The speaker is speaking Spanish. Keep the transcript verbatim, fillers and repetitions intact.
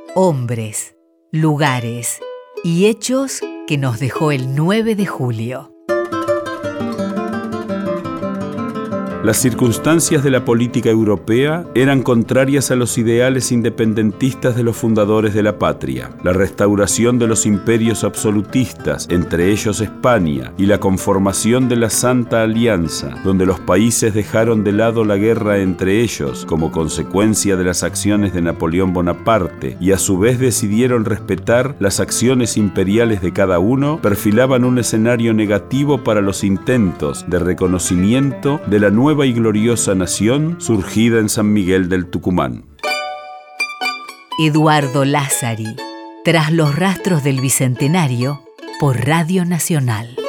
hombres, lugares y hechos que nos dejó el nueve de julio. Las circunstancias de la política europea eran contrarias a los ideales independentistas de los fundadores de la patria. La restauración de los imperios absolutistas, entre ellos España, y la conformación de la Santa Alianza, donde los países dejaron de lado la guerra entre ellos como consecuencia de las acciones de Napoleón Bonaparte y a su vez decidieron respetar las acciones imperiales de cada uno, perfilaban un escenario negativo para los intentos de reconocimiento de la nueva nueva y gloriosa nación surgida en San Miguel del Tucumán. Eduardo Lázari, Tras los rastros del Bicentenario, por Radio Nacional.